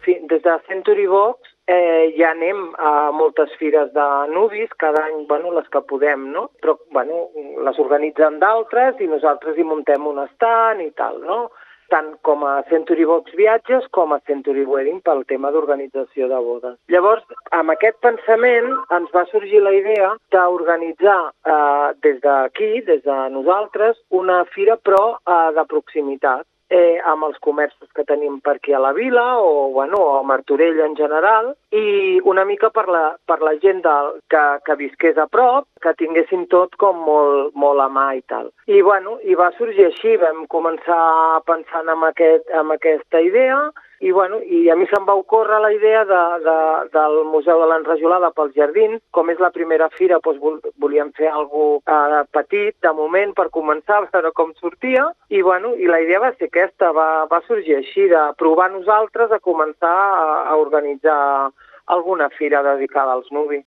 des de Century Box ja anem a moltes fires de nuvis, cada any, les que podem, no? Però, les organitzen d'altres i nosaltres hi muntem un stand i tal, no? Tant com a Century Box Viatges com a Century Wedding pel tema d'organització de bodes. Llavors, amb aquest pensament ens va sorgir la idea d'organitzar des d'aquí, des de nosaltres, una fira però de proximitat, amb els comerços que tenim per aquí a la vila o a Martorell en general, i una mica per la gent que visqués a prop, que tinguessin tot com molt a mà i tal. I va sorgir així, vam començar pensant en aquesta idea, i a mi se'm va ocórrer la idea del Museu de l'Enrajolada pels Jardins. Com és la primera fira, volíem fer alguna cosa petit, de moment, per començar, a veure com sortia. I la idea va ser aquesta, va sorgir així, de provar nosaltres a començar a organitzar alguna fira dedicada als nuvis.